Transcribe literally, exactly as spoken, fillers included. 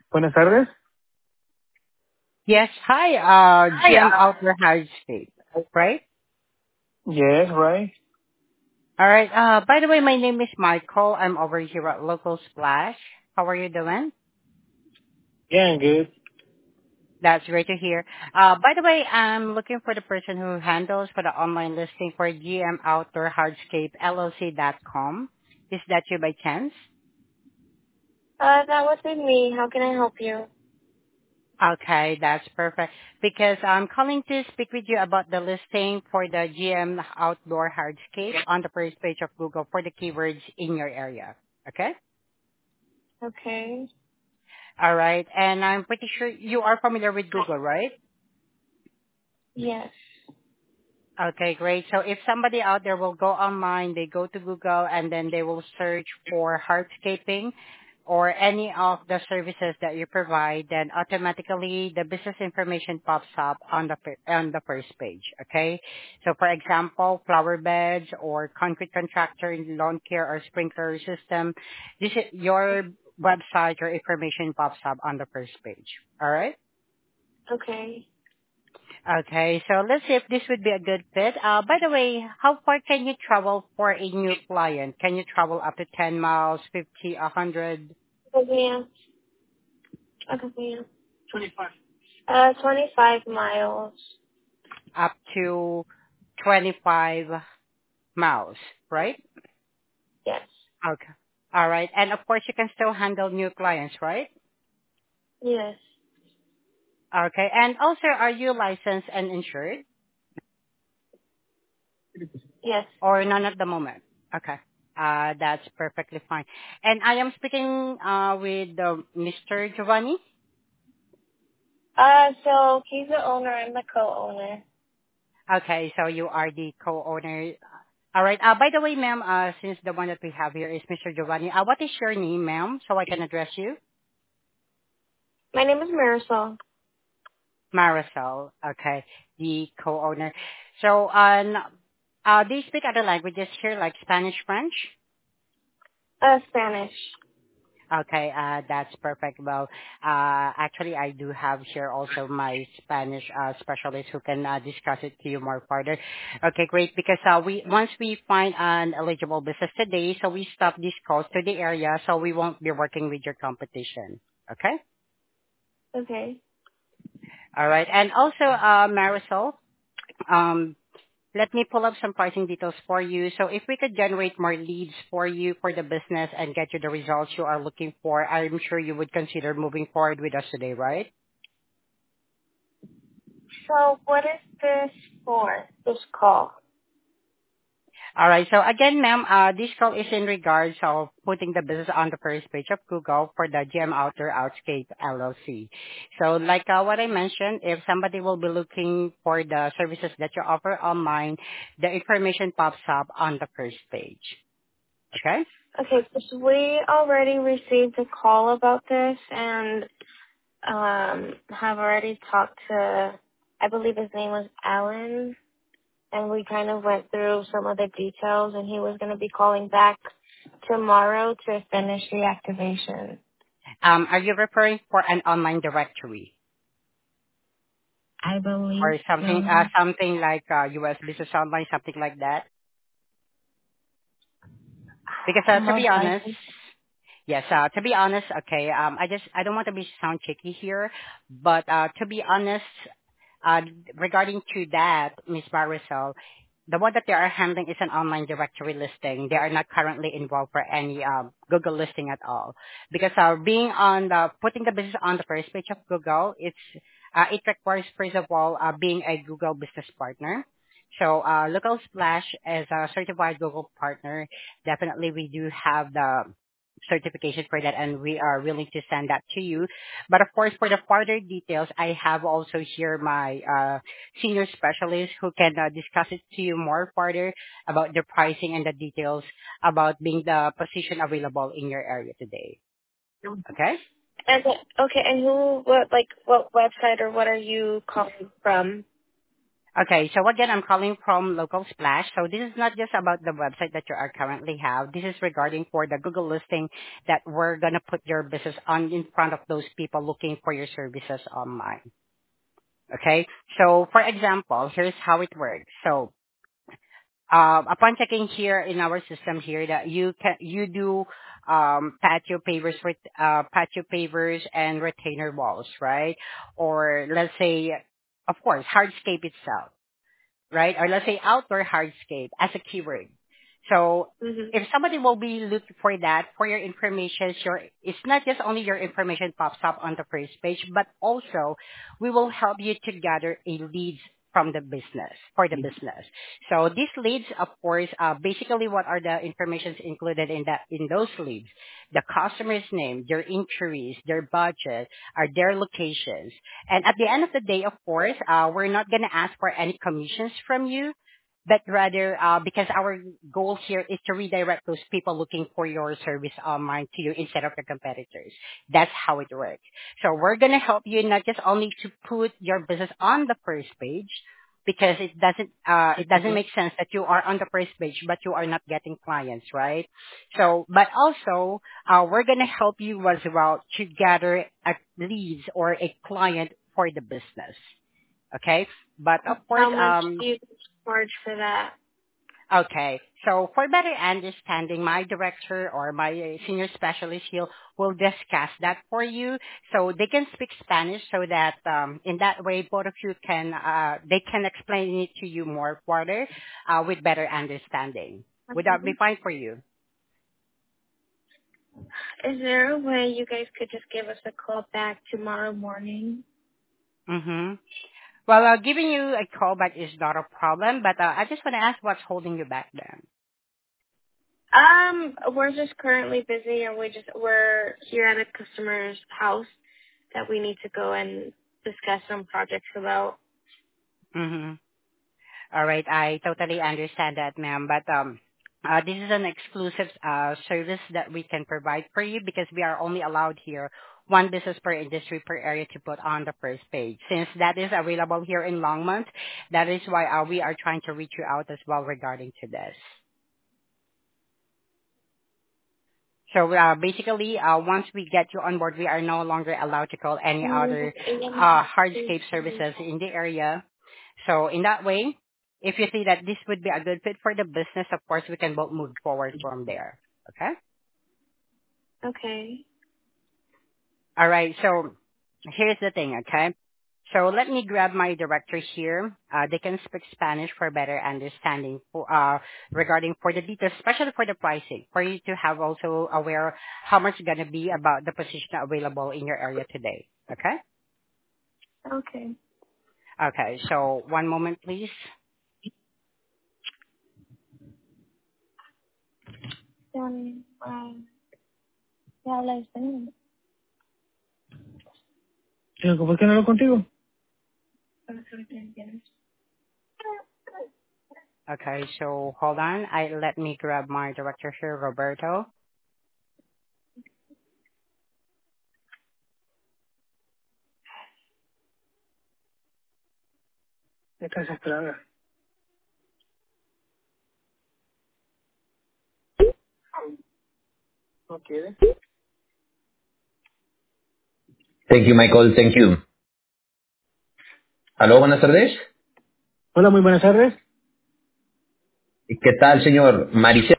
Buenas tardes. Yes. Hi, uh, Hi. G M Uh, Outdoor Hardscape, right? yes, right. All right. Uh, by the way, my name is Michael. I'm over here at Local Splash. How are you doing? Yeah, I'm good. That's great to hear. Uh, by the way, I'm looking for the person who handles for the online listing for G M Outdoor Hardscape L L C dot com. Is that you by chance? Uh, that would be me. How can I help you? Okay, that's perfect. Because I'm calling to speak with you about the listing for the G M Outdoor Hardscape on the first page of Google for the keywords in your area. Okay? Okay. All right. And I'm pretty sure you are familiar with Google, right? Yes. Okay, great. So if somebody out there will go online, they go to Google and then they will search for hardscaping or any of the services that you provide, then automatically the business information pops up on the fir- on the first page. Okay. So for example, flower beds or concrete contractor, lawn care or sprinkler system, this is your website or information pops up on the first page. All right. Okay. Okay, so let's see if this would be a good fit. Uh, by the way, how far can you travel for a new client? Can you travel up to ten miles, fifty, one hundred, Okay, ma'am. Okay, ma'am. twenty-five. Uh, twenty-five miles. up to twenty-five miles, right? Yes. Okay. All right. And of course, you can still handle new clients, right? Yes. Okay. And also, are you licensed and insured Yes. or none at the moment? Okay. Uh, that's perfectly fine. And I am speaking uh, with uh, mister Giovanni. Uh, so he's the owner. I'm the co-owner. Okay, so you are the co-owner. All right. Uh, by the way, ma'am, uh, since the one that we have here is mister Giovanni, uh, what is your name, ma'am, so I can address you? My name is Marisol. Marisol. Okay, the co-owner. So, um, uh, do you speak other languages here, like Spanish, French? Uh, Spanish. Okay, uh, that's perfect. Well, uh, actually, I do have here also my Spanish uh, specialist who can uh, discuss it to you more further. Okay, great. Because uh, we once we find an eligible business today, so we stop these calls to the area, so we won't be working with your competition. Okay. Okay. All right. And also, uh, Marisol, um, let me pull up some pricing details for you. So if we could generate more leads for you for the business and get you the results you are looking for, I'm sure you would consider moving forward with us today, right? So what is this for? This call. All right. So again, ma'am, uh, this call is in regards of putting the business on the first page of Google for the G M Outdoor Outscape L L C. So like uh, what I mentioned, if somebody will be looking for the services that you offer online, the information pops up on the first page. Okay? Okay, so we already received a call about this, and um, have already talked to, I believe his name was Alan, and we kind of went through some of the details, and he was going to be calling back tomorrow to finish the activation. Um, are you referring for an online directory I believe or something, so. uh, something like uh, U S Business Online, something like that? Because uh, to be Most honest, likely. yes, uh, to be honest, okay, um, I just I don't want to be sound cheeky here, but uh, to be honest, uh, regarding to that, Miss Marisol, the one that they are handling is an online directory listing. They are not currently involved for any um, Google listing at all, because uh, being on the putting the business on the first page of Google, it's uh, it requires first of all uh, being a Google business partner. So, uh, Local Splash as a certified Google partner, definitely we do have the certification for that, and we are willing to send that to you. But of course, for the further details, I have also here my uh, senior specialist who can uh, discuss it to you more further about the pricing and the details about being the position available in your area today. Okay? And okay, and who, what, like, what website or what are you calling from? Okay, so again, I'm calling from Local Splash. So this is not just about the website that you are currently have. This is regarding for the Google listing that we're gonna put your business on in front of those people looking for your services online. Okay, so for example, here's how it works. So um, upon checking here in our system here that you can you do um, patio pavers with uh, patio pavers and retainer walls, right? Or let's say, of course, hardscape itself, right? Or let's say outdoor hardscape as a keyword. So Mhm. if somebody will be looking for that, for your information, sure, it's not just only your information pops up on the first page, but also we will help you to gather a leads from the business, for the business. So these leads, of course, uh, basically what are the informations included in that, in those leads? The customer's name, their inquiries, their budget, are their locations. And at the end of the day, of course, uh, we're not going to ask for any commissions from you, but rather, uh, because our goal here is to redirect those people looking for your service online to you instead of your competitors. That's how it works. So we're going to help you not just only to put your business on the first page, because it doesn't, uh, it doesn't make sense that you are on the first page, but you are not getting clients, right? So, but also, uh, we're going to help you as well to gather a leads or a client for the business. Okay. But of course, How much um, do you charge for that? okay. So for better understanding, my director or my uh, senior specialist here will discuss that for you, so they can speak Spanish, so that um, in that way both of you can uh, they can explain it to you more further uh, with better understanding. Would that be Mhm. fine for you? Is there a way you guys could just give us a call back tomorrow morning? Mm-hmm. Well, uh, giving you a call back is not a problem, but uh, I just want to ask what's holding you back then. Um, we're just currently busy, and we just we're here at a customer's house that we need to go and discuss some projects about. Mm-hmm. All right. I totally understand that, ma'am. But um, uh, this is an exclusive uh, service that we can provide for you, because we are only allowed here one business per industry per area to put on the first page. Since that is available here in Longmont, that is why uh, we are trying to reach you out as well regarding to this. So uh, basically, uh, once we get you on board, we are no longer allowed to call any other uh, hardscape services in the area. So in that way, if you see that this would be a good fit for the business, of course, we can both move forward from there. Okay? Okay. All right. So here's the thing, okay? So let me grab my director here. Uh, they can speak Spanish for better understanding for, uh, regarding for the details, especially for the pricing, for you to have also aware how much going to be about the position available in your area today. Okay? Okay. Okay. So one moment, please. Um, um, ya habla español. Sí, ¿por qué no hablo contigo? Para que lo entiendas. Okay. So hold on. I let me grab my director here, Roberto. Estás desesperada. ¿No quieres? Thank you, Michael. Thank you. Aló, buenas tardes. Hola, muy buenas tardes. ¿Qué tal, señor Maricel?